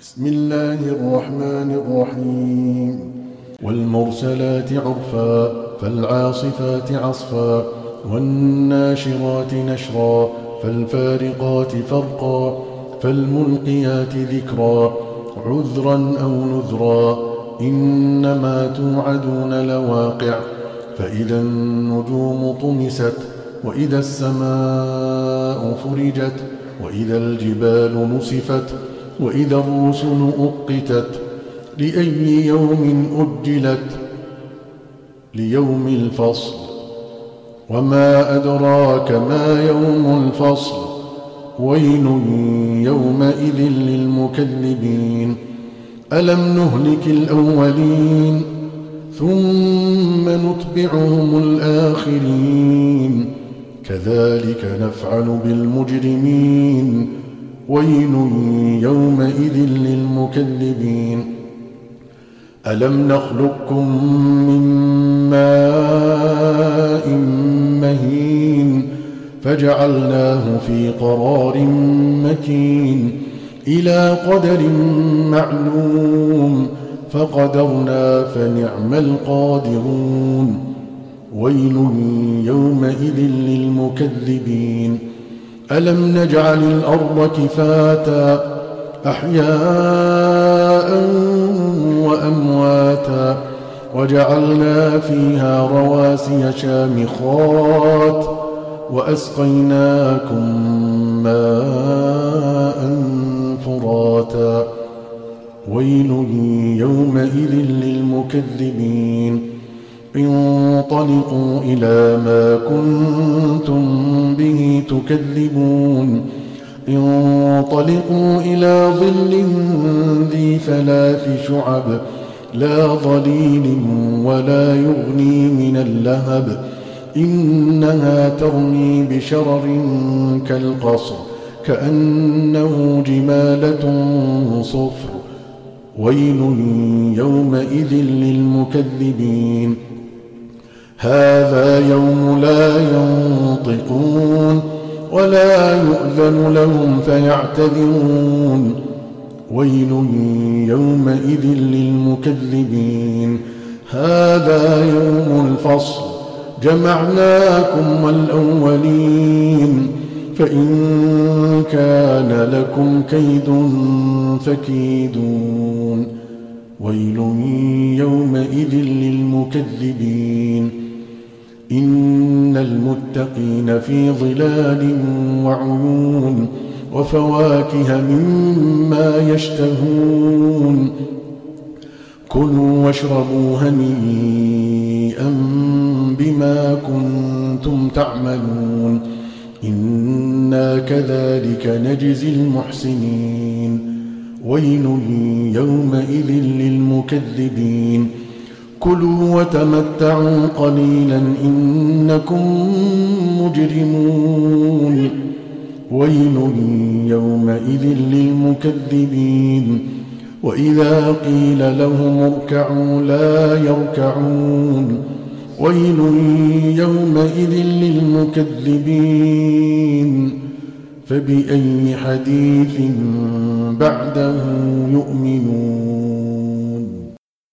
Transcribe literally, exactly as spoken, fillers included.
بسم الله الرحمن الرحيم والمرسلات عرفا فالعاصفات عصفا والناشرات نشرا فالفارقات فرقا فالملقيات ذكرا عذرا أو نذرا إنما توعدون لواقع فإذا النجوم طمست وإذا السماء فرجت وإذا الجبال نسفت وإذا الرسل أقتت لأي يوم أجلت ليوم الفصل وما أدراك ما يوم الفصل ويل يومئذ للمكذبين ألم نهلك الأولين ثم نتبعهم الآخرين كذلك نفعل بالمجرمين ويل يومئذ للمكذبين ألم نخلقكم من ماء مهين فجعلناه في قرار مكين إلى قدر معلوم فقدرنا فنعم القادرون ويل يومئذ للمكذبين ألم نجعل الأرض كفاتا أحياء وأمواتا وجعلنا فيها رواسي شامخات وأسقيناكم ماء فراتا ويل يومئذ للمكذبين انطلقوا إلى ما كنتم به تكذبون انطلقوا إلى ظل ذي ثلاث شعب لا ظليل ولا يغني من اللهب إنها ترمي بشرر كالقصر كأنه جمالة صفر ويل يومئذ للمكذبين هذا يوم لا ينطقون ولا يؤذن لهم فيعتذرون ويل يومئذ للمكذبين هذا يوم الفصل جمعناكم والأولين فإن كان لكم كيد فكيدون ويل يومئذ للمكذبين إن المتقين في ظلال وعيون وفواكه مما يشتهون كلوا واشربوا هنيئا بما كنتم تعملون إنا كذلك نجزي المحسنين ويل يومئذ للمكذبين كلوا وتمتعوا قليلا إنكم مجرمون ويل يومئذ للمكذبين وإذا قيل لهم اركعوا لا يركعون ويل يومئذ للمكذبين فبأي حديث بعده يؤمنون